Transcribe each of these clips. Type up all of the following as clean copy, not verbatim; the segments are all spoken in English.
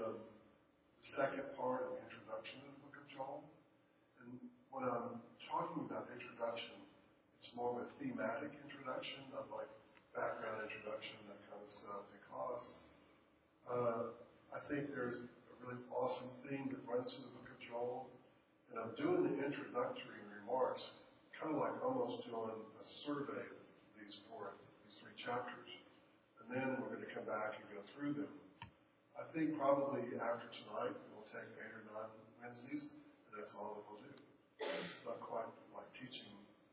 the second part of the introduction to the book of Joel. And when I'm talking about introduction, it's more of a thematic introduction, not like background introduction, that kind of stuff, because I think there's a really awesome theme that runs through the book of Joel. And I'm doing the introductory remarks, kind of like almost doing a survey of these three chapters. And then we're going to come back and go through them. I think probably after tonight, we'll take 8 or 9 Wednesdays, and that's all that we'll do. It's not quite like teaching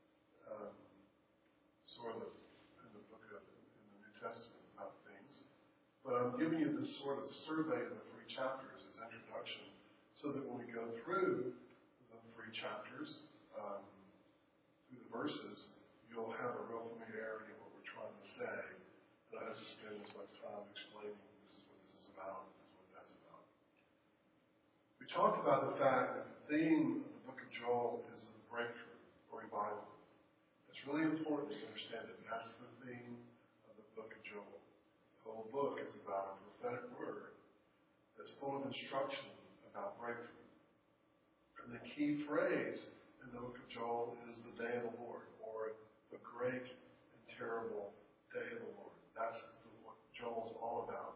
sort of in the New Testament about things. But I'm giving you this sort of survey of the 3 chapters as introduction, so that when we go through the 3 chapters, through the verses, you'll have a real familiarity of what we're trying to say. And I have to spend as much time explaining this is what this is about, this is what that's about. We talked about the fact that the theme of the book of Joel is a breakthrough or revival. It's really important to understand that that's the theme of the book of Joel. The whole book is about a prophetic word that's full of instruction about breakthrough. And the key phrase in the book of Joel is the day of the Lord, or the great and terrible day of the Lord. That's what Joel's all about.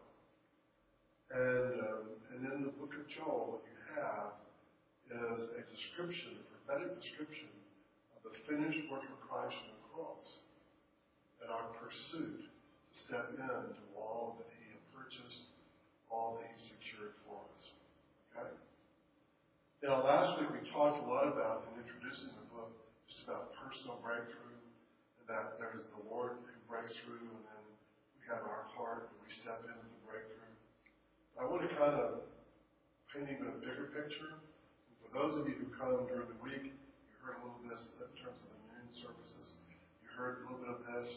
And in the book of Joel, what you have is a description, a prophetic description of the finished work of Christ on the cross and our pursuit to step into all that He had purchased, all that He secured for us. Okay? Now, last week we talked a lot about, in introducing the book, just about personal breakthrough, and that there is the Lord who breaks through, and then we have our heart that we step into the breakthrough. But I want to kind of paint even a bigger picture. And for those of you who come during the week, you heard a little of this in terms of the noon services. You heard a little bit of this.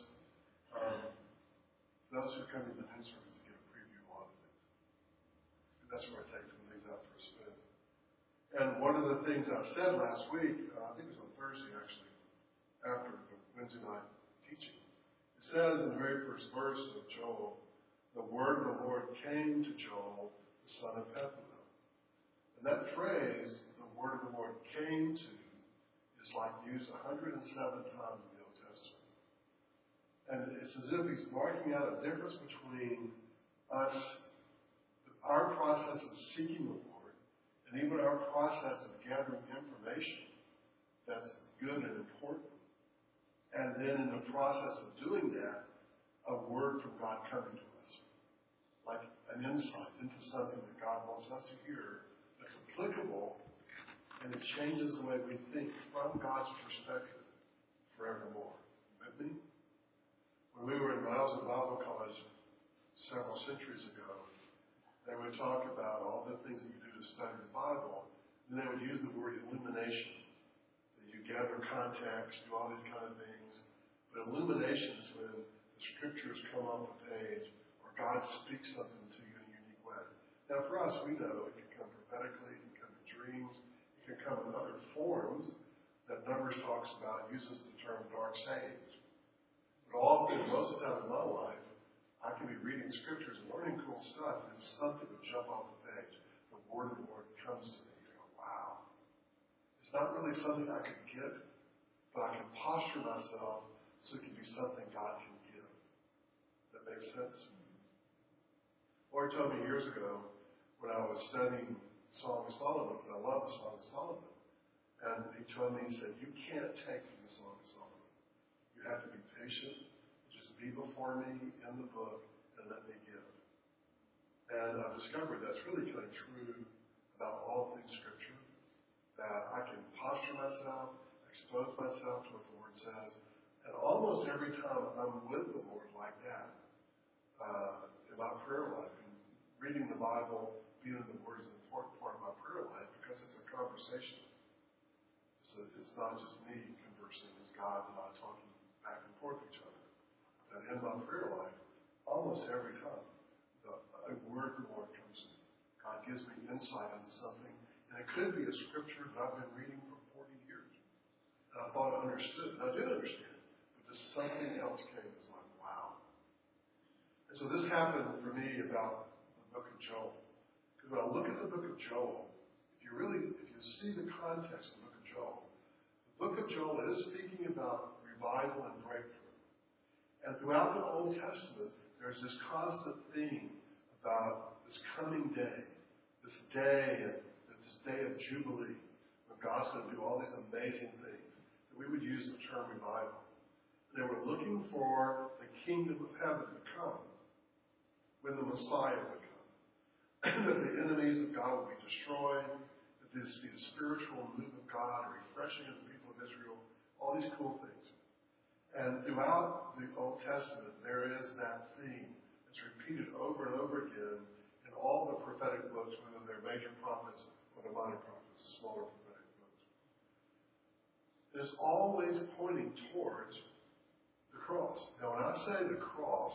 Those who come to the noon services get a preview of a lot of things. And that's where I take some things out for a spin. And one of the things I said last week, I think it was on Thursday actually, after the Wednesday night teaching, it says in the very first verse of Joel, the word of the Lord came to Joel, the son of Pethuel. And that phrase, the word of the Lord came to, is like used 107 times in the Old Testament. And it's as if He's marking out a difference between us, our process of seeking the Lord, and even our process of gathering information that's good and important. And then in the process of doing that, a word from God coming to us. Like an insight into something that God wants us to hear that's applicable, and it changes the way we think from God's perspective forevermore. With me? When I was in Bible college several centuries ago, they would talk about all the things that you do to study the Bible, and they would use the word illumination. That you gather context, do all these kind of things. But illumination is when the scriptures come off the page, or God speaks something to you in a unique way. Now for us, we know it can come prophetically, it can come in dreams, it can come in other forms that Numbers talks about, uses the term dark sayings. But often, most of the time in my life, I can be reading scriptures and learning cool stuff, and something would jump off the page. The word of the Lord comes to me. You go, wow. It's not really something I could get, but I can posture myself so it can be something God can give. That makes sense? Lord told me years ago when I was studying Song of Solomon, because I love the Song of Solomon, and He told me, He said, you can't take from the Song of Solomon. You have to be patient. Just be before me in the book and let me give. And I've discovered that's really kind of true about all things Scripture. That I can posture myself, expose myself to what the Word says. And almost every time I'm with the Lord like that, in my prayer life, and reading the Bible, being in the Word is an important part of my prayer life because it's a conversation. So it's not just me conversing, it's God and I talking back and forth with each other. That in my prayer life, almost every time, a word from the Lord comes to me. God gives me insight into something. And it could be a scripture that I've been reading for 40 years. And I thought I understood. And I did understand. But just something else came. It was like, wow. And so this happened for me about the book of Joel. Because When I look at the book of Joel, if you see the context of the book of Joel is speaking about revival and breakthrough. And throughout the Old Testament, there's this constant theme about this coming day, this day of Jubilee, when God's going to do all these amazing things. That we would use the term revival. They were looking for the kingdom of heaven to come, when the Messiah would come. That the enemies of God would be destroyed, that this would be the spiritual move of God, a refreshing of the people of Israel, all these cool things. And throughout the Old Testament, there is that theme. It's repeated over and over again in all the prophetic books, whether they're major prophets or the minor prophets, the smaller prophetic books. It is always pointing towards the cross. Now, when I say the cross,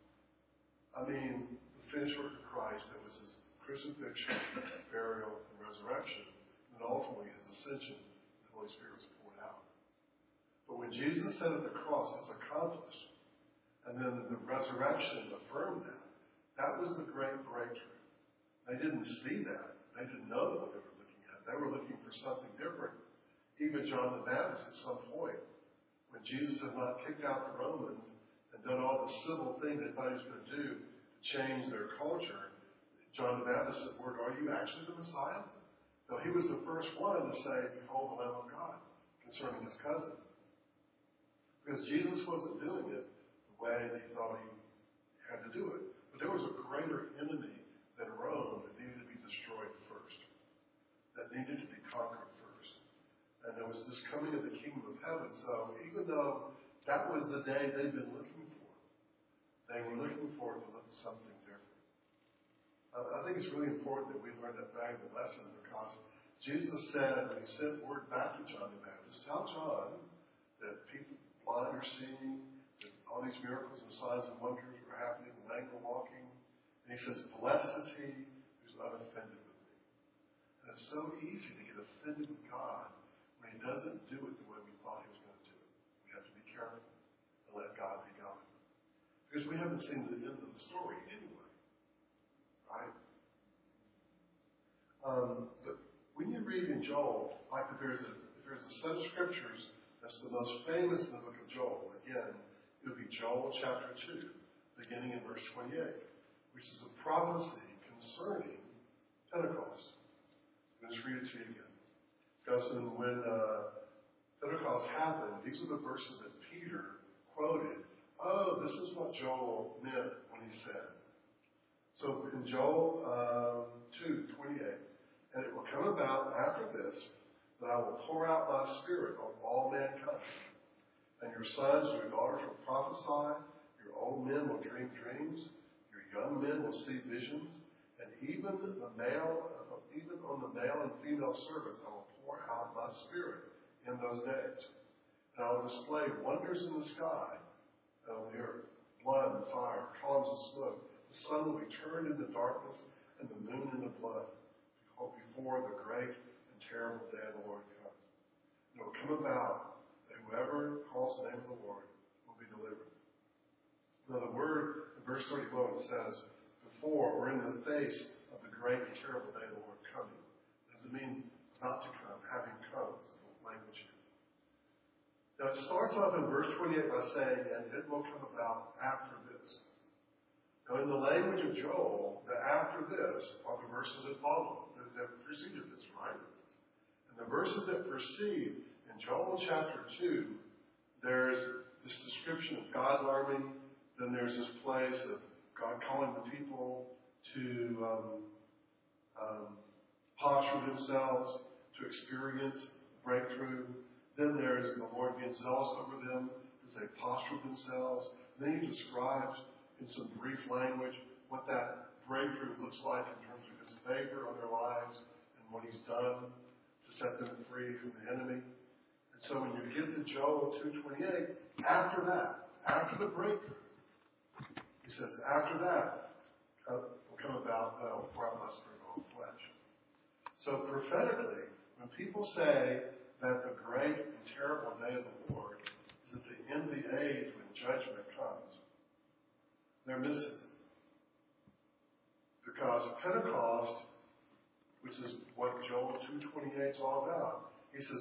I mean the finished work of Christ, that was his crucifixion, burial, and resurrection, and ultimately his ascension, the Holy Spirit was poured out. But when Jesus said at the cross, it's accomplished, and then the resurrection affirmed that, that was the great breakthrough. They didn't see that. They didn't know what they were looking at. They were looking for something different. Even John the Baptist at some point, when Jesus had not kicked out the Romans and done all the civil thing they thought he was going to do to change their culture, John the Baptist said, "Lord, are you actually the Messiah?" No, he was the first one to say, "Behold the Lamb of God," concerning his cousin. Because Jesus wasn't doing it the way they thought he had to do it. But there was a greater enemy than Rome that needed to be destroyed first, that needed to be conquered first. And there was this coming of the kingdom of heaven. So even though that was the day they'd been looking for, they were looking forward to something different. I think it's really important that we learn that valuable lesson, because Jesus said, when he sent word back to John the Baptist, tell John that people blind are seeing, that all these miracles and signs and wonders were happening, the lame were walking. And he says, "Blessed is he who's unoffended with me." And it's so easy to get offended with God when he doesn't do it the way we thought he was going to do it. We have to be careful and let God be God. Because we haven't seen the end of the story anyway. Right? But when you read in Joel, like if there's a set of scriptures that's the most famous in the book of Joel, again, it would be Joel chapter 2, beginning in verse 28, which is a prophecy concerning Pentecost. I'm going to read it to you again. Because when Pentecost happened, these are the verses that Peter quoted. Oh, this is what Joel meant when he said. So in Joel 2:28, "And it will come about after this, that I will pour out my spirit on all mankind. And your sons and your daughters will prophesy, your old men will dream dreams, your young men will see visions, and even on the male and female servants I will pour out my spirit in those days. And I will display wonders in the sky and on the earth, blood and fire, columns of smoke. The sun will be turned into darkness and the moon into blood before the great and terrible day of the Lord comes. And it will come about that whoever calls the name of the Lord will be delivered." Now the word in verse 31 says, before or in the face of the great and terrible day of the Lord coming. It doesn't mean about to come, having come. It's the language here. Now it starts off in verse 28 by saying, "And it will come about after this." Now in the language of Joel, the after this are the verses that follow, that preceded this, right? And the verses that precede, in Joel chapter 2, there's this description of God's army. Then there's this place of God calling the people to posture themselves, to experience breakthrough. Then there's the Lord being zealous over them as they posture themselves. And then he describes in some brief language what that breakthrough looks like in terms of his favor on their lives and what he's done to set them free from the enemy. And so when you get to Joel 2:28, after that, after the breakthrough, he says, after that will come about that I will pour out my spirit on all flesh. So prophetically, when people say that the great and terrible day of the Lord is at the end of the age when judgment comes, they're missing it. Because Pentecost which is what Joel 2:28 is all about. He says,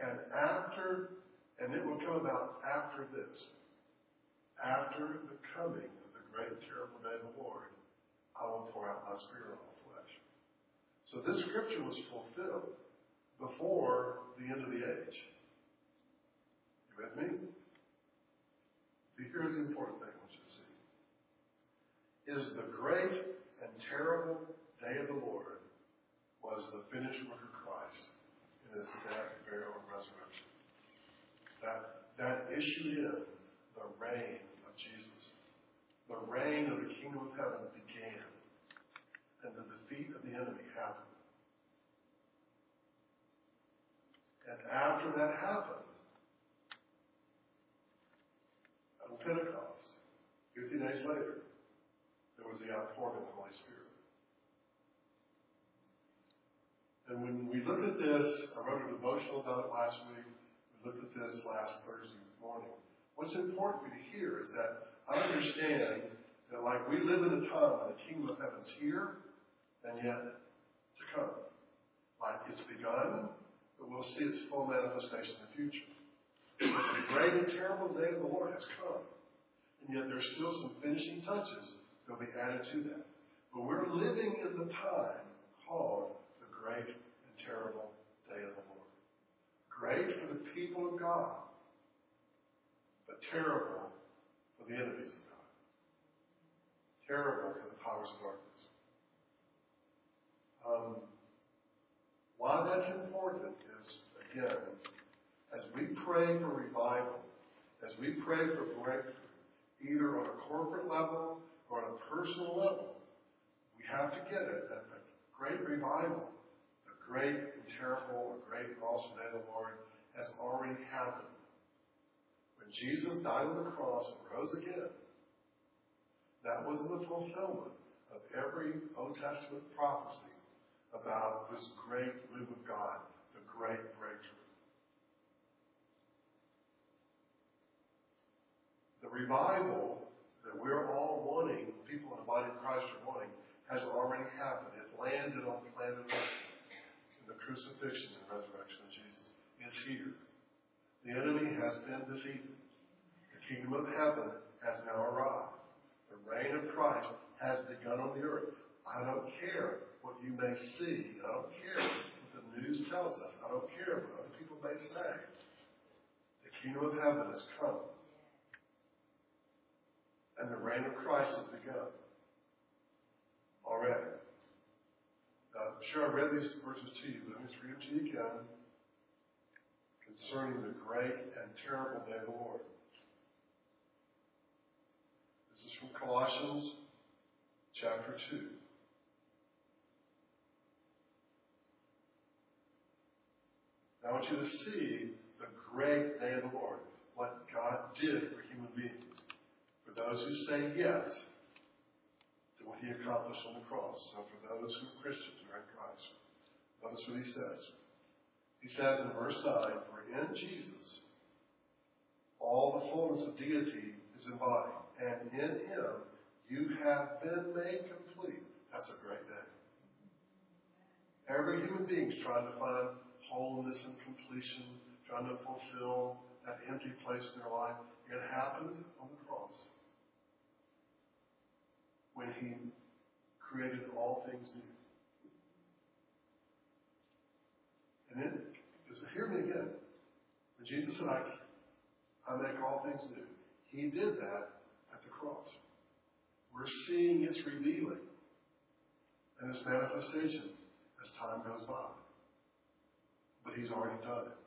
and it will come about after this, after the coming of the great and terrible day of the Lord, I will pour out my Spirit on all flesh. So this scripture was fulfilled before the end of the age. You with me? See, here's the important thing I want you to see. Is the great and terrible day of the Lord was the finished work of Christ in his death, burial, and resurrection. That issued in the reign of Jesus. The reign of the kingdom of heaven began, and the defeat of the enemy happened. And after that happened, on Pentecost, 50 days later, there was the outpouring of the Holy Spirit. And when we look at this, I wrote a devotional about it last week. We looked at this last Thursday morning. What's important for you to hear is that I understand that like we live in a time when the kingdom of heaven's here and yet to come. Like it's begun, but we'll see its full manifestation in the future. But the great and terrible day of the Lord has come. And yet there's still some finishing touches that will be added to that. But we're living in the time called the great and terrible day of the Lord. Great for the people of God, but terrible for the enemies of God. Terrible for the powers of darkness. Why that's important is, again, as we pray for revival, as we pray for breakthrough, either on a corporate level or on a personal level, we have to get it that the great revival, the great and terrible or great and awesome day of the Lord has already happened. When Jesus died on the cross and rose again, that was the fulfillment of every Old Testament prophecy about this great move of God, the great breakthrough. The revival that we're all wanting, people in the body of Christ are wanting, has already happened. It landed on planet Earth in the crucifixion and resurrection of Jesus. It's here. The enemy has been defeated. The kingdom of heaven has now arrived. The reign of Christ has begun on the earth. I don't care what you may see. I don't care what the news tells us. I don't care what other people may say. The kingdom of heaven has come. And the reign of Christ has begun. Already. Now, I'm sure I read these verses to you, but let me just read them to you again. Concerning the great and terrible day of the Lord. This is from Colossians chapter 2. Now, I want you to see the great day of the Lord, what God did for human beings. For those who say yes to what He accomplished on the cross. So for those who are Christians who are in Christ, notice what He says. He says in verse 9, for in Jesus all the fullness of deity is embodied, and in Him you have been made complete. That's a great day. Every human being is trying to find wholeness and completion, trying to fulfill that empty place in their life. It happened on the cross when He created all things new. And then, hear me again. When Jesus said, I make all things new, He did that at the cross. We're seeing its revealing and its manifestation as time goes by. But He's already done it.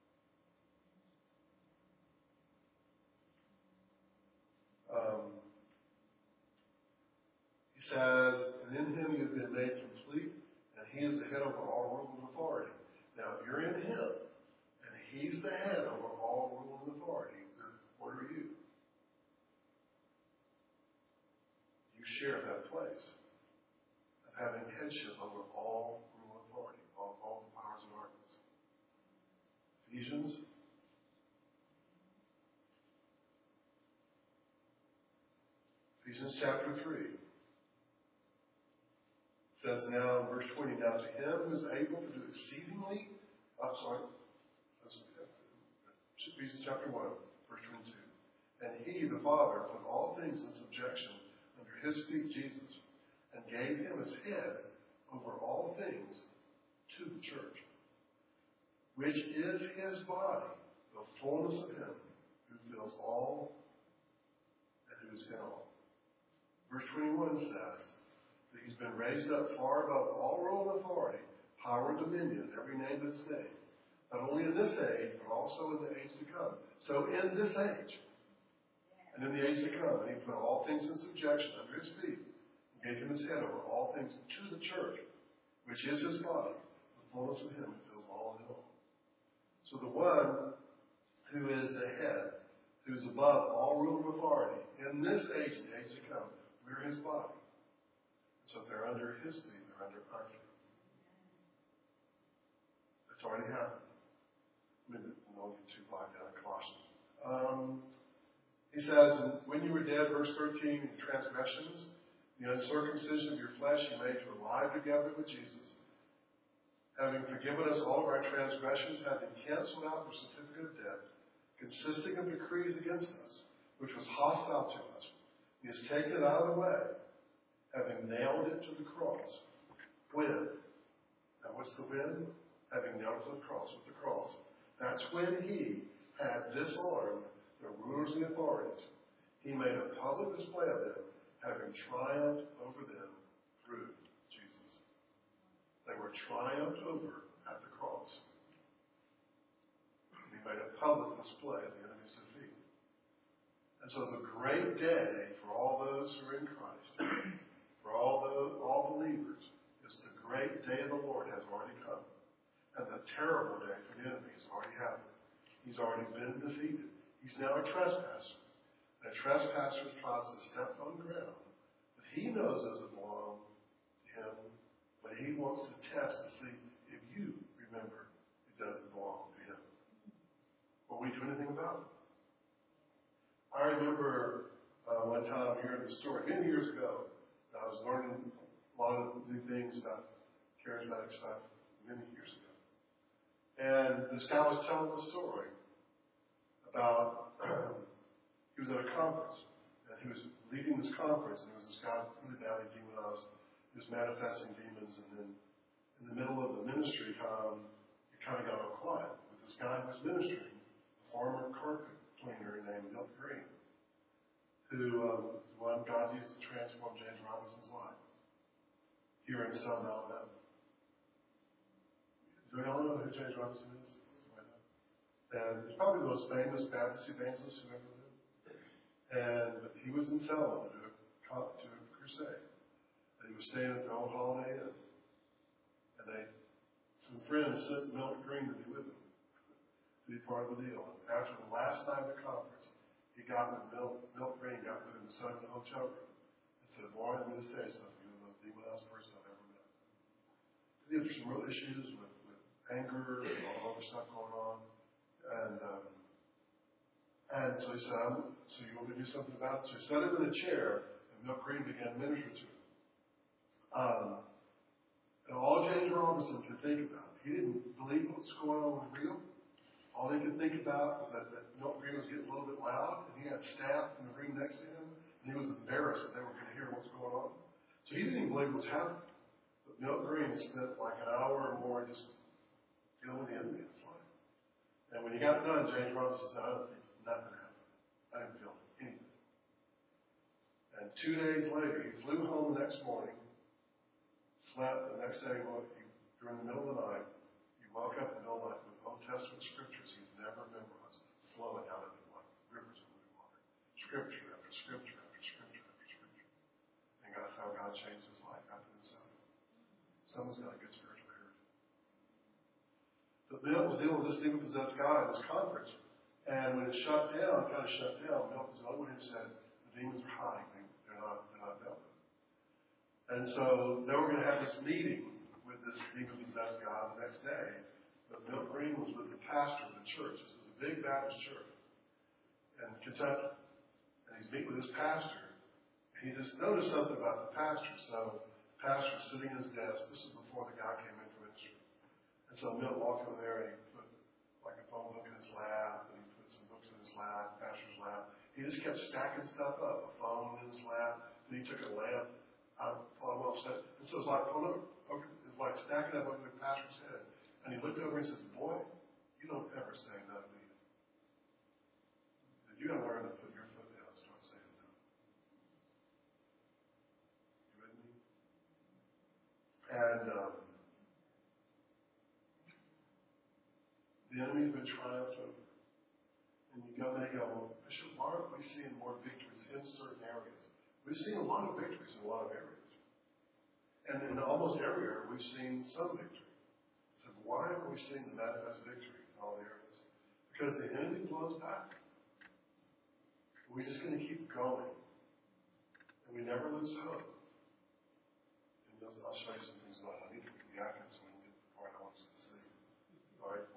He says, and in Him you've been made complete, and He is the head over all rule and authority. Now, if you're in Him, and He's the head over all rule and authority, then what are you? You share that place of having headship over all rule and authority, all the powers of darkness. Ephesians chapter 3 says now in verse 20, now to him who is able to do exceedingly, Ephesians chapter 1, verse 22. And he, the Father, put all things in subjection under his feet, Jesus, and gave him as head over all things to the church, which is his body, the fullness of him who fills all and who is in all. Verse 21 says that he's been raised up far above all rule and authority, power and dominion, every name that's named, not only in this age, but also in the age to come. So in this age, and in the age to come, and he put all things in subjection under his feet, and gave him his head over all things to the church, which is his body, the fullness of him who fills all in all. So the one who is the head, who is above all rule and authority, in this age and age to come, we're his body. So if they're under his feet, they're under our feet. It's already happened. I won't get too bogged down in Colossians. He says, and when you were dead, verse 13, in transgressions, the uncircumcision of your flesh you made to alive together with Jesus, having forgiven us all of our transgressions, having canceled out the certificate of debt, consisting of decrees against us, which was hostile to us. He has taken it out of the way, having nailed it to the cross. When? Now what's the when? Having nailed it to the cross. With the cross. That's when he had disarmed the rulers and authorities. He made a public display of them, having triumphed over them through Jesus. They were triumphed over at the cross. He made a public display of the enemy's defeat. And so the great day for all those who are in Christ, for all believers, is the great day of the Lord has already come. And the terrible day for the enemy has already happened. He's already been defeated. He's now a trespasser. And a trespasser tries to step on ground that he knows doesn't belong to him, but he wants to test to see if you remember it doesn't belong to him. Will we do anything about it? I remember one time hearing the story, many years ago. I was learning a lot of new things about charismatic stuff many years ago. And this guy was telling the story about, he was at a conference, and he was leading this conference, and there was this guy really badly demonized, he was manifesting demons, and then in the middle of the ministry time, it kind of got all quiet with this guy who was ministering, a former carpet cleaner named Milt Green, who was one God used to transform James Robinson's life here in Selma, Alabama. Do y'all know who James Robinson is? And he's probably the most famous Baptist evangelist who ever lived. And he was in Selma to do a crusade. And he was staying at the old Holiday Inn. And some friends sent Milt Green to be with him, to be part of the deal. And after the last night of the conference, he got with Milt Green, got with him and sat in the hotel room and said, "Boy, I'm going to tell you something. You're the most demonized person I've ever met." He had some real issues with anger and all other stuff going on. And so he said, "So you want me to do something about it?" So he set him in a chair, and Milt Green began to minister to him. And all James Robinson could think about, he didn't believe what was going on was real. All he could think about was that Milt Green was getting a little bit loud, and he had staff in the room next to him, and he was embarrassed that they were going to hear what's going on. So he didn't even believe what was happening. But Milt Green spent like an hour or more just dealing with the enemy in his life. And when he got done, James Robinson said, "I don't think nothing happened. I didn't feel anything." And 2 days later, he flew home the next morning, slept. The next day, during the middle of the night, he woke up in the middle of the night with Old Testament scriptures he'd never memorized, flowing out of him like rivers of living water. Scripture after scripture after scripture after scripture. And that's how God changed his life after the Son. Someone's got a good spiritual heritage. But Milt was dealing with this demon-possessed guy at this conference. And when it shut down, Milt was the only one who said, "The demons are hiding. They're not dealt with." And so they were going to have this meeting with this demon-possessed guy the next day. But Milt Green was with the pastor of the church. This is a big Baptist church in Kentucky. And he's meeting with his pastor. And he just noticed something about the pastor. So pastor was sitting at his desk. This is before the guy came into ministry. And so Milt walked over there and he put like a phone book in his lap, and he put some books in his lap, pastor's lap. He just kept stacking stuff up, a phone in his lap, and he took a lamp out of Paul set. And so it was like, it was like stacking up over the pastor's head. And he looked over and says, boy, you don't ever say no, do you? You got to learn to put your foot down and start saying no. You with me? And the enemy's been triumphed over. And you go, they go, well, Bishop, why aren't we seeing more victories in certain areas? We've seen a lot of victories in a lot of areas. And in almost every area, we've seen some victory. So why aren't we seeing the manifest victory in all the areas? Because the enemy blows back. We're just going to keep going. And we never lose hope. And I'll show you some things about it. I need to put the icon so we can get the part I want you to see. All right.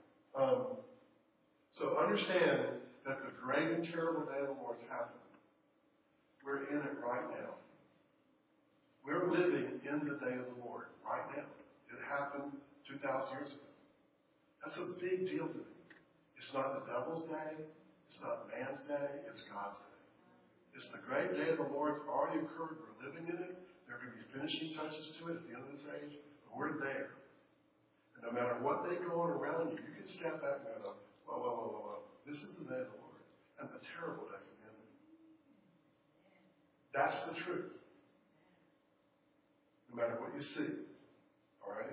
So understand that the great and terrible day of the Lord's happening. We're in it right now. We're living in the day of the Lord right now. It happened 2,000 years ago. That's a big deal to me. It's not the devil's day. It's not man's day. It's God's day. It's the great day of the Lord. It's already occurred. We're living in it. There are going to be finishing touches to it at the end of this age. But we're there. And no matter what they go on around you, you can step back and go, whoa. This is the day of the Lord. And the terrible day of the enemy. That's the truth. No matter what you see. All right?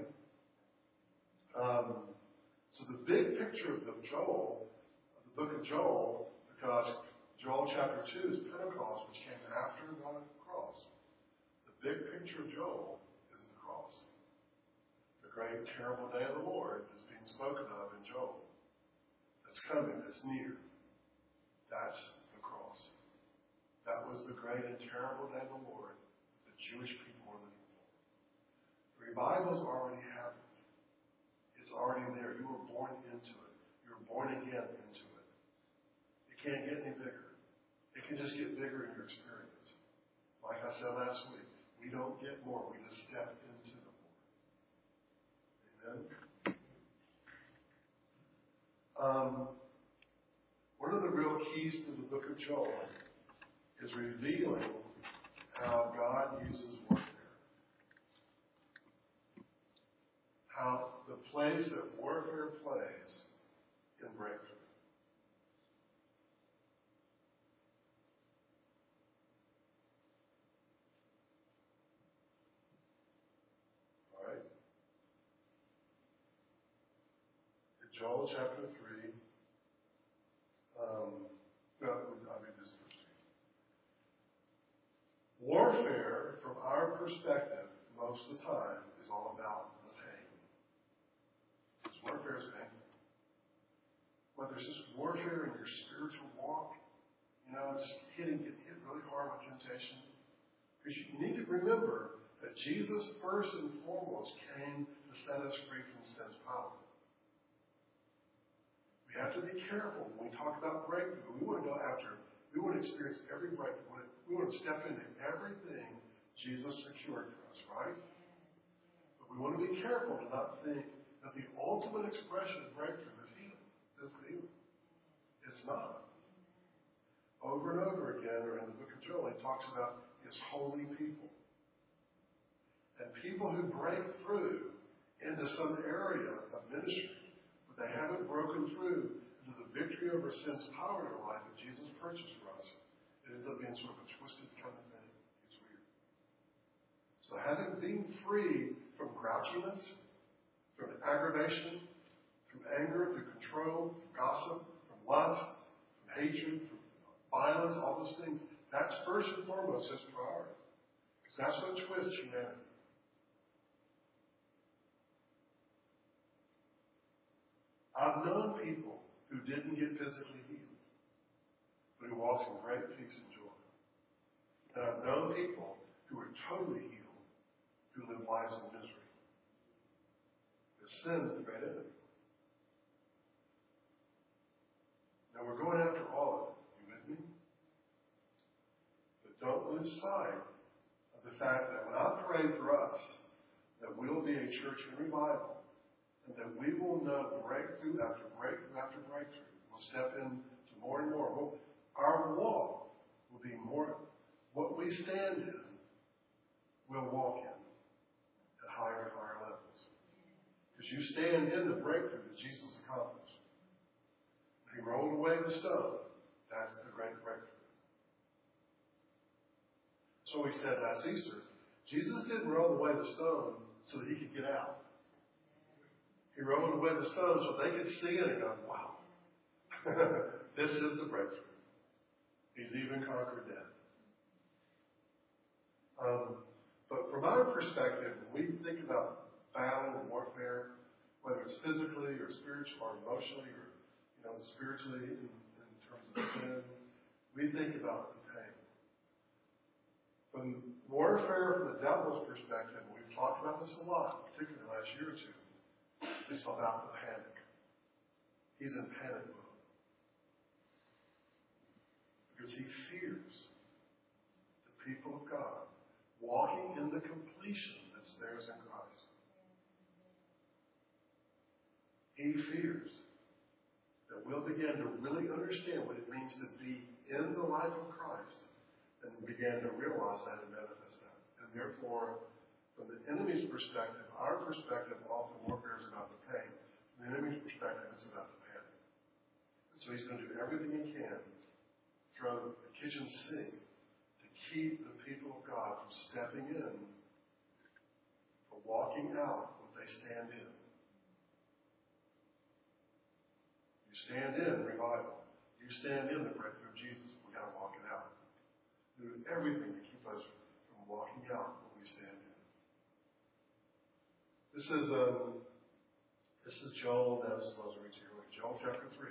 So the big picture of the book of Joel, because Joel chapter 2 is Pentecost, which came after the cross. The big picture of Joel is the cross. The great terrible day of the Lord is being spoken of in Joel. That's coming, that's near. That's the cross. That was the great and terrible day of the Lord that the Jewish people were looking for. Revival's already happened. It's already there. You were born into it. You were born again into it. It can't get any bigger. It can just get bigger in your experience. Like I said last week, we don't get more. We just step into the more. Amen? One of the real keys to the book of Joel is revealing how God uses warfare. How the place that warfare plays in breakthrough. All right? In Joel chapter 3, I'll read this first. Warfare, from our perspective, most of the time, is all about the pain. Because warfare is painful. Whether it's just warfare in your spiritual walk, just getting hit really hard with temptation. Because you need to remember that Jesus, first and foremost, came to set us free from sin's power. We have to be careful when we talk about breakthrough. We want to experience every breakthrough. We want to step into everything Jesus secured for us, right? But we want to be careful to not think that the ultimate expression of breakthrough is healing. It's not. Over and over again, or in the book of Joel, he talks about his holy people. And people who break through into some area of ministry, but they haven't broken through into the victory over sin's power in their life that Jesus purchased for us. It ends up being sort of a twisted kind of thing. It's weird. So having been free from grouchiness, from aggravation, from anger, through control, from gossip, from lust, from hatred, from violence, all those things, that's first and foremost his priority. Because that's what twists humanity. I've known people who didn't get physically healed, but who walked in great peace and joy. And I've known people who were totally healed, who live lives of misery. Because sin is the great enemy. Now we're going after all of it. You with me? But don't lose sight of the fact that when I pray for us, that we'll be a church in revival, and that we will know breakthrough after breakthrough after breakthrough. We'll step into more and more. Our walk will be more, what we stand in, we'll walk in at higher and higher levels. Because you stand in the breakthrough that Jesus accomplished. When he rolled away the stone, that's the great breakthrough. So we said last Easter, Jesus didn't roll away the stone so that he could get out. He rolled away the stone so they could see it and go, wow, this is the breakthrough. He's even conquered death. But from our perspective, when we think about battle and warfare, whether it's physically or spiritually or emotionally or spiritually in terms of sin, we think about the pain. From warfare from the devil's perspective, we've talked about this a lot, particularly the last year or two. It's about the panic. He's in panic mode. Because he fears the people of God walking in the completion that's theirs in Christ. He fears that we'll begin to really understand what it means to be in the life of Christ and begin to realize that and manifest that. And therefore, from the enemy's perspective, our perspective, often warfare is about the pain. From the enemy's perspective, it's about the panic. And so he's going to do everything he can, throw the kitchen sink, to keep the people of God from stepping in, from walking out what they stand in. You stand in revival. You stand in the breakthrough of Jesus. We've got to walk it out. Do everything to keep us from walking out what we stand in. This is Joel. That was what I was reading earlier. Joel chapter 3.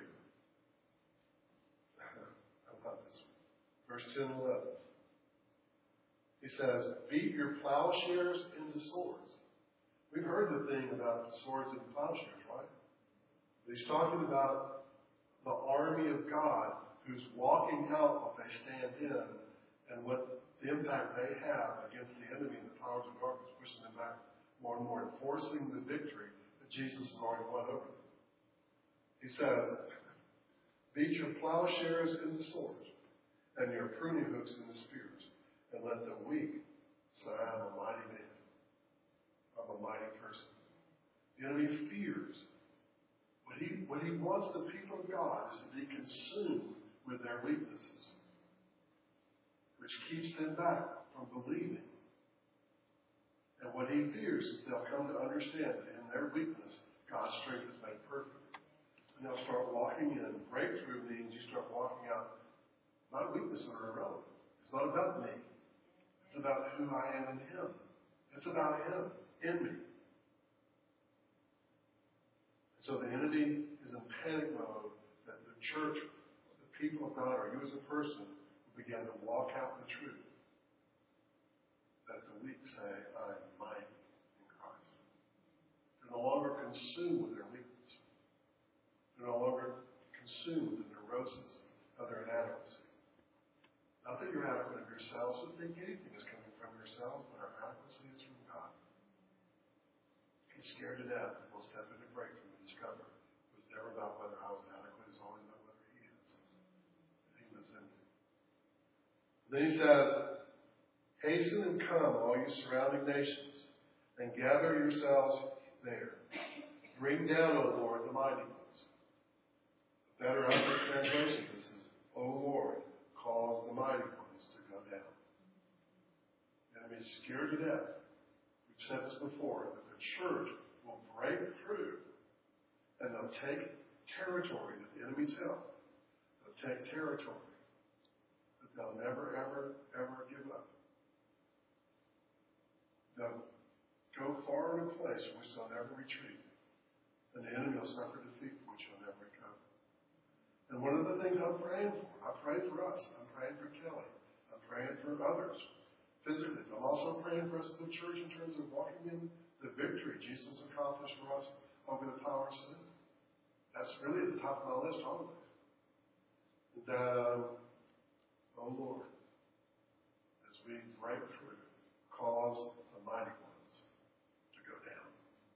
I love this one. Verse 10 and 11. He says, beat your plowshares into swords. We've heard the thing about swords and plowshares, right? But he's talking about the army of God who's walking out what they stand in and what the impact they have against the enemy and the powers of darkness, pushing them back more and more, enforcing the victory that Jesus has already won over them. He says, beat your plowshares into swords and your pruning hooks into spears, and let the weak say, I'm a mighty man. I'm a mighty person. The enemy fears. What he wants the people of God is to be consumed with their weaknesses, which keeps them back from believing. And what he fears is they'll come to understand that in their weakness, God's strength is made perfect. And they'll start walking in. Breakthrough means you start walking out. My weaknesses are irrelevant. It's not about me. It's about who I am in him. It's about him in me. So the enemy is in panic mode that the church, the people of God, or you as a person, will begin to walk out the truth. That the weak say, I am mighty in Christ. They're no longer consumed with their weakness. They're no longer consumed with the neurosis of their inadequacy. Not that you're adequate of yourselves, but think anything is coming from yourselves, but our adequacy is from God. He's scared to death and will step into breakthrough and discover it was never about whether I was adequate, it's only about whether he is. And he lives in me. Then he says, hasten and come, all you surrounding nations, and gather yourselves there. Bring down, O Lord, the mighty ones. The better translation, this is, O Lord, cause the mighty ones to go down. The enemy is scared to death. We've said this before, that the church will break through and they'll take territory that the enemy's held. They'll take territory that they'll never, ever, ever give up. They'll go far in a place from which they'll never retreat. And the enemy will suffer defeat from which he'll never recover. And one of the things I'm praying for, I pray for us, I'm praying for Kelly, I'm praying for others physically, but I'm also praying for us as a church in terms of walking in the victory Jesus accomplished for us over the power of sin. That's really at the top of my list always. That, oh Lord, as we break through, cause the mighty ones to go down.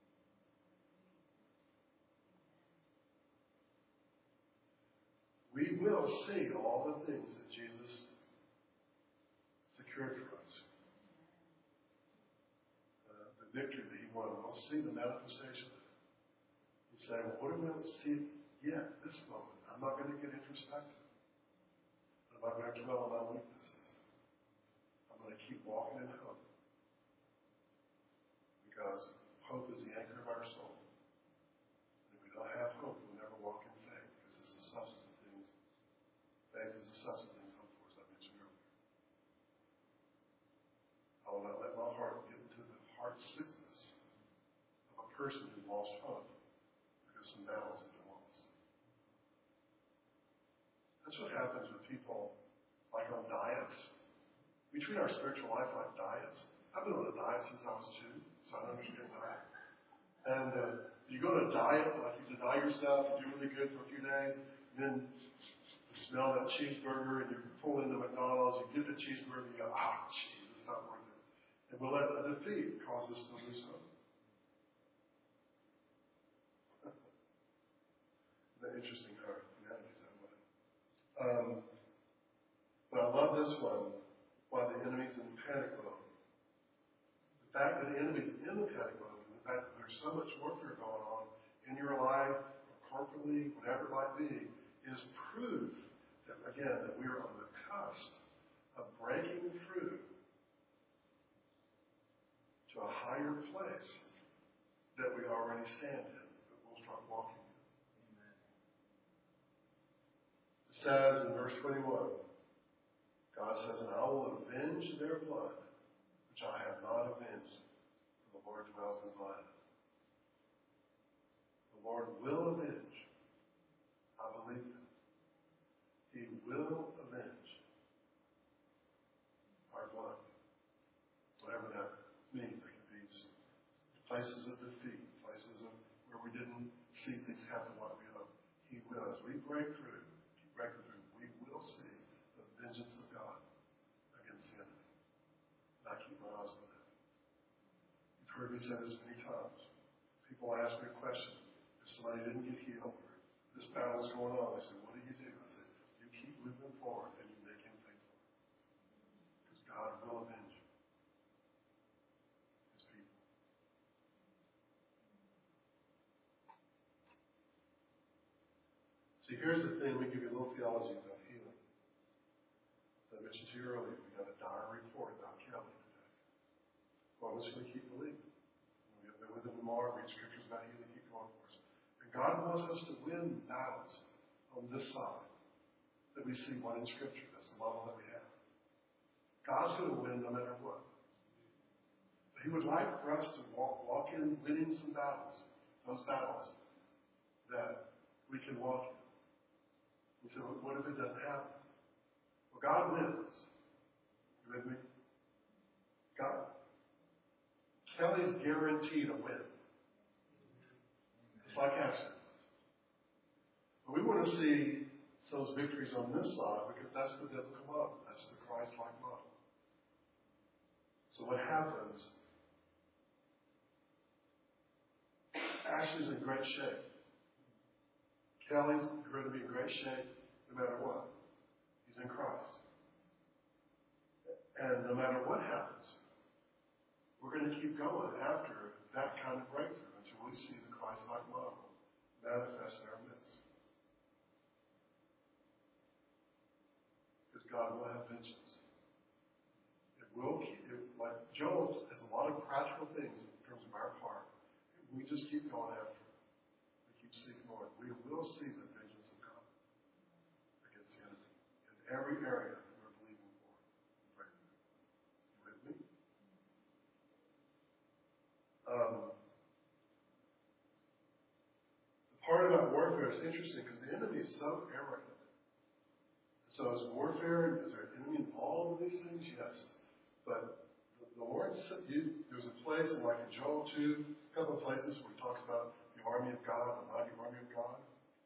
We will see all the things that Jesus secured for us. The victory that he won. We'll see the manifestation of it. You say, well, what do we not see yet this moment? I'm not going to get introspective. I'm not going to dwell on my weaknesses. I'm going to keep walking in hope. Because hope is the anchor of our soul. And if we don't have hope, we'll never walk in faith. Because it's the substance of things. Faith is the substance of things hoped for, as I mentioned earlier. I will not let my heart get into the heart sickness of a person who lost hope because some battles have been lost. That's what happens with people like on diets. We treat our spiritual life like diets. I've been on a diet since I was 2, so I don't understand diet. And you go to a diet, like you deny yourself, you do really good for a few days, and then you smell that cheeseburger, and you pull into McDonald's, you get the cheeseburger, and you go, cheese, it's not worth it. And we'll let a defeat cause us to lose hope. Isn't that interesting how humanity is that way? But I love this one, why the enemy's in panic mode. The fact that the enemy's in the panic mode, and the fact that there's so much warfare going on in your life, or corporately, whatever it might be, is proof that, again, that we are on the cusp of breaking through to a higher place that we already stand in, that we'll start walking in. Amen. It says in verse 21, God says, and I will avenge their blood, which I have not avenged, for the Lord dwells in Zion. The Lord will avenge. I believe that. He will avenge our blood. Whatever that means. It could be just places of defeat, places of where we didn't see things happen like we hoped. He will. As we break through, keep breaking through, we will see the vengeance of God against the enemy. And I keep my eyes on that. You've heard me say this many times. People ask me a question. If somebody didn't get healed, or this battle is going on, they say, what do you do? I said, you keep moving forward and you make him faithful. Because God will avenge his people. See, here's the thing. We give you a little theology about healing. As I mentioned to you earlier, we got a dire report about Kelly today. Well, I'm just going to keep believing. We live in the tomorrow, read scriptures about healing, keep going for us. And God wants us to win battles on this side that we see one in Scripture. That's the model that we have. God's going to win no matter what. But He would like for us to walk in winning some battles, those battles that we can walk in. You say, what if it doesn't happen? Well, God wins. You with me? God. Kelly's guaranteed a win. It's like Ashton was. But we want to see those victories on this side because that's the biblical model. That's the Christ-like model. So what happens? Ashton's in great shape. Kelly's going to be in great shape no matter what. He's in Christ. And no matter what happens, we're going to keep going after that kind of breakthrough until we see the Christ-like model manifest in our midst. Because God will have vengeance. It will keep, like Job has a lot of practical things in terms of our part. We just keep going after it. We keep seeking Lord. We will see the vengeance of God against the enemy in every area that we're believing for. You with me? The part about warfare is interesting because the enemy is so arrogant. So is warfare, is there an enemy in all of these things? Yes. But the Lord said, there's a place in like in Joel 2, a couple of places where he talks about the army of God, the mighty army of God.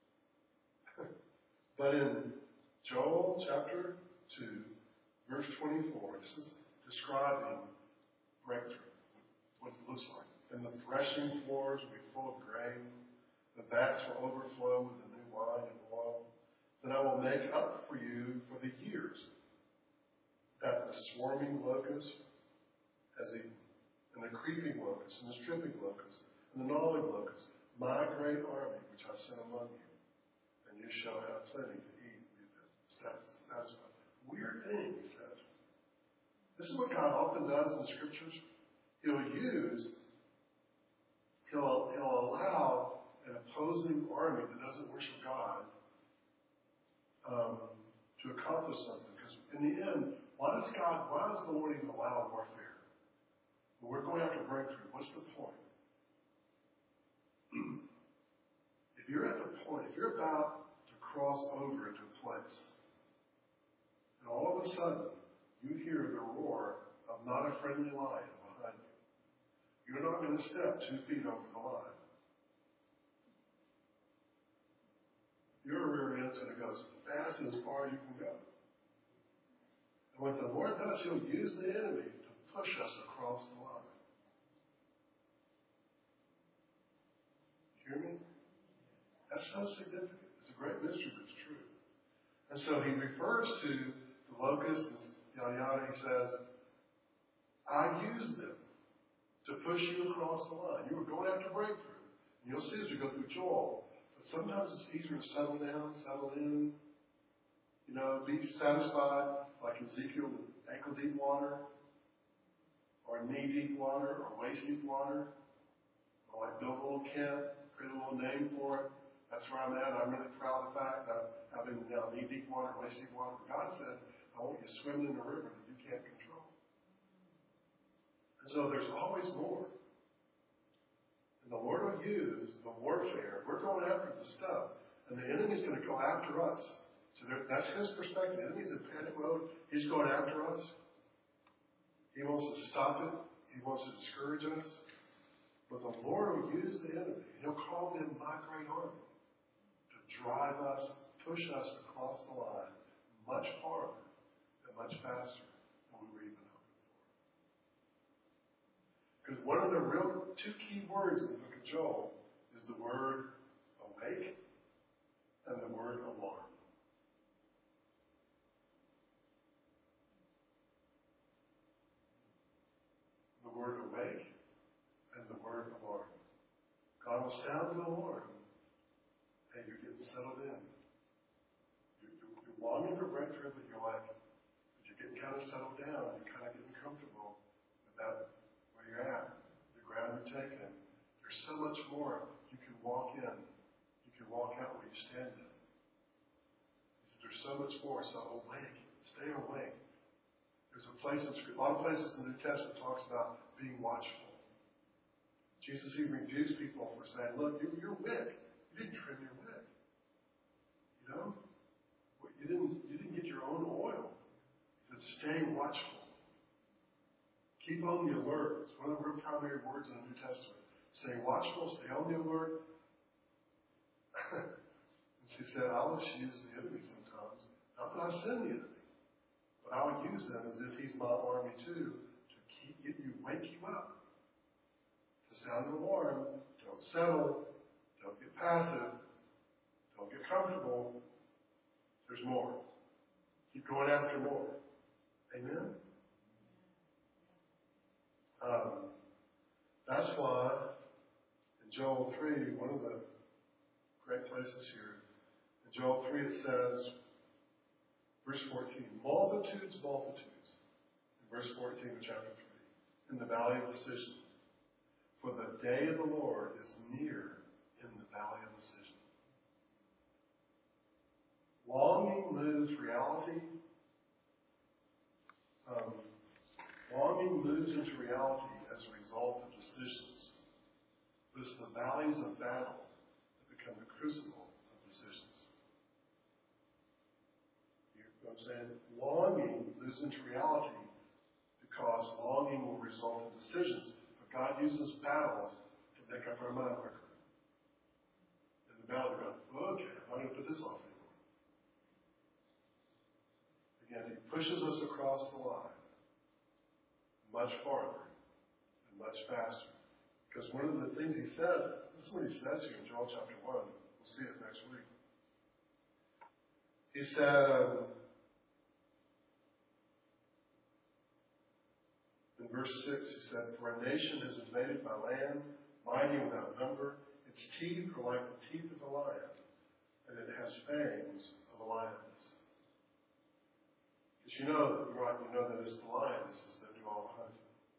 But in Joel chapter 2, verse 24, this is describing breakthrough, what it looks like. And the threshing floors will be full of grain. The vats will overflow with the new wine and oil. Then I will make up for you for the years that the swarming locust has eaten, and the creeping locust, and the stripping locust, and the gnawing locust, my great army which I sent among you. And you shall have plenty to eat and be satisfied. Weird thing, he says. This is what God often does in the Scriptures. He'll allow an opposing army that doesn't worship God to accomplish something. Because in the end, why does the Lord even allow warfare? When we're going after breakthrough, what's the point? If you're at the point, if you're about to cross over into a place, and all of a sudden you hear the roar of not a friendly lion behind you, you're not going to step 2 feet over the line. Your rear end's going to go as fast and as far as you can go. And what the Lord does, He'll use the enemy to push us across the line. You hear me? That's so significant. It's a great mystery, but it's true. And so He refers to the locusts and yada yada. He says, I used them to push you across the line. You were going after breakthrough. And you'll see as we go through Joel, but sometimes it's easier to settle down, settle in, be satisfied, like Ezekiel with ankle-deep water, or knee-deep water, or waist-deep water, or like build a little camp, create a little name for it. That's where I'm at. I'm really proud of the fact that I'm having now knee-deep water, waist-deep water. But God said, I want you swimming in a river that you can't control. And so there's always more. And the Lord will use the warfare. We're going after the stuff. And the enemy's going to go after us. So that's his perspective. The enemy's in panic mode. He's going after us. He wants to stop it. He wants to discourage us. But the Lord will use the enemy. He'll call them my great army to drive us, push us across the line much farther and much faster than we were even hoping for. Because one of the real 2 key words in the book of Joel is the word awake and the word alarm. The word awake and the word alarm. God will sound the alarm and you're getting settled in. You're longing for breakthrough, but you're getting kind of settled down. You're kind of getting comfortable with that, where you're at, the ground you're taking. There's so much more you can walk in. You can walk out where you stand in. There's so much more. So awake. Stay awake. There's a lot of places in the New Testament talks about being watchful. Jesus even rebukes people for saying, look, you're wick. You didn't trim your wick. You didn't get your own oil. He said, stay watchful. Keep on the alert. It's one of the real primary words in the New Testament. Stay watchful, stay on the alert. And he said, I'll just use the enemy sometimes. Not that I send the enemy, but I would use them as if he's my army too, to wake you up. To sound the alarm. Don't settle. Don't get passive. Don't get comfortable. There's more. Keep going after more. Amen? That's why in Joel 3, one of the great places here, in Joel 3 it says, verse 14, multitudes, in verse 14 of chapter 3, in the valley of decision. For the day of the Lord is near in the valley of decision. Longing moves reality. Longing moves into reality as a result of decisions. It's the valleys of battle that become the crucible of decisions. You know what I'm saying? Longing moves into reality because longing will result in decisions. But God uses battles to make up our mind quicker. In the battle, we're going, okay, I'm not going to put this off anymore. Again, He pushes us across the line much farther much faster. Because one of the things he says, this is what he says here in Joel chapter 1. We'll see it next week. He said, in verse 6, he said, "For a nation has invaded my land, mighty without number. Its teeth are like the teeth of a lion, and it has fangs of a lioness." Because you know that it's the lionesses that do all the hunting.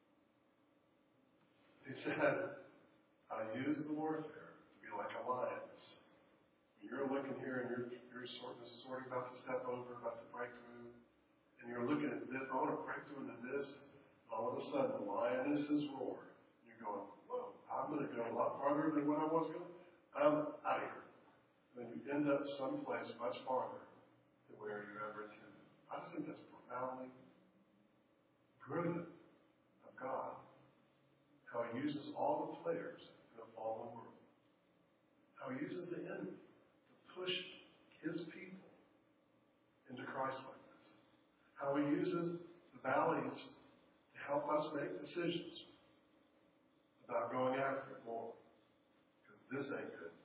He said, "I use the warfare to be like a lioness." When you're looking here and you're sort of about to step over, about to break through, and you're looking at this, I want to break through into this, and all of a sudden the lionesses roar. And you're going, whoa, I'm going to go a lot farther than what I was going. I'm out of here. And then you end up someplace much farther than where you ever intended. I just think that's profoundly brilliant of God. How he uses all the players in a fallen world. How he uses the enemy to push his people into Christ-likeness. How he uses the valleys to help us make decisions about going after it more. Because this ain't good.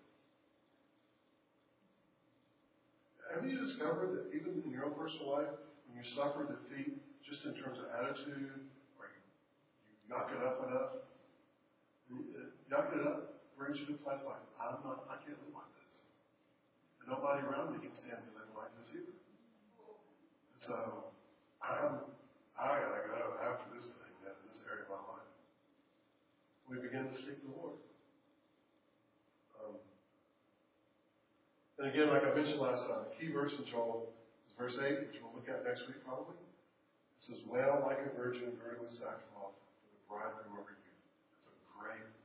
Have you discovered that even in your own personal life, when you suffer defeat, just in terms of attitude, or you knock it up enough, knocking it up brings you to a place like, I can't live like this. And nobody around me can stand me living like this either. So, I gotta go after this thing in this area of my life. We begin to seek the Lord. And again, like I mentioned last time, the key verse in Joel is verse 8, which we'll look at next week probably. It says, "Wail like a virgin girded with sackcloth, for the bridegroom over you." It's a great